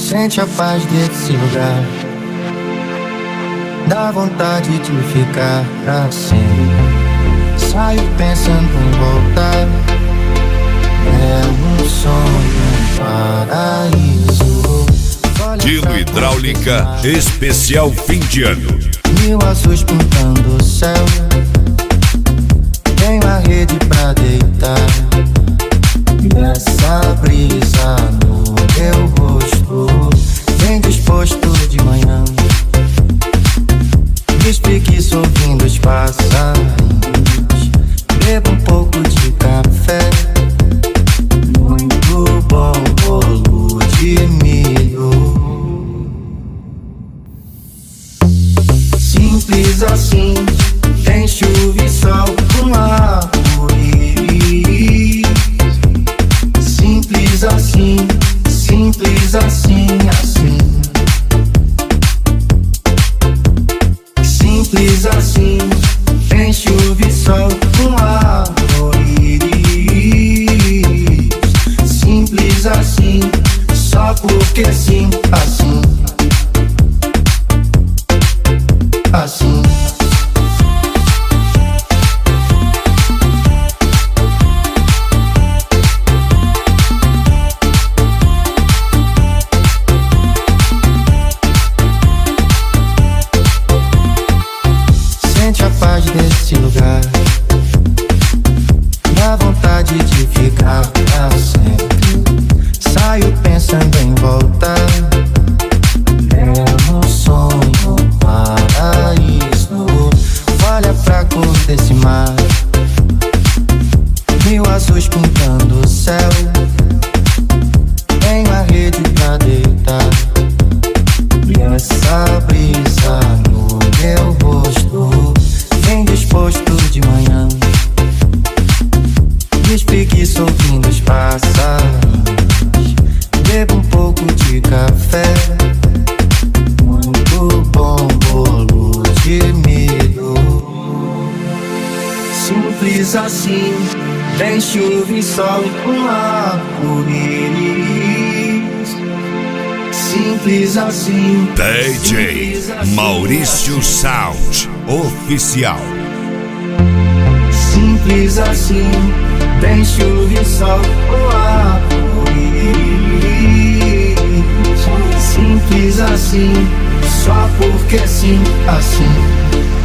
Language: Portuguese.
Sente a paz desse lugar, dá vontade de ficar assim. Saio pensando em voltar, é um sonho, um paraíso. Dino Hidráulica especial fim de ano. Mil azuis pintando o céu, tem uma rede pra deitar. E essa brisa no meu rosto vem disposto de manhã. Me espreguiço ouvindo os passarinhos, bebo um pouco de café. Muito bom bolo de milho. Simples assim, tem chuva e sol com arco-íris. Simples assim, simples assim, assim. Simples assim, tem chuva e sol com arco-íris. Simples assim, só porque sim, assim. Assim. Sente a paz desse lugar, dá vontade de ficar pra sempre. Saio pensando em voltar, é um sonho, um paraíso. Olha pra cor desse mar, mil azuis pintando o céu, tem uma rede pra deitar. E essa brisa no meu rosto vem disposto de manhã. Me espreguiço ouvindo os passarinhos, bebo um pouco de café. Muito bom bolo de milho. Simples assim, tem chuva e sol com arco-íris. Simples assim, DJ Maurício Sound Oficial. Simples assim, tem chuva e sol com arco-íris. Simples assim, só porque sim, assim.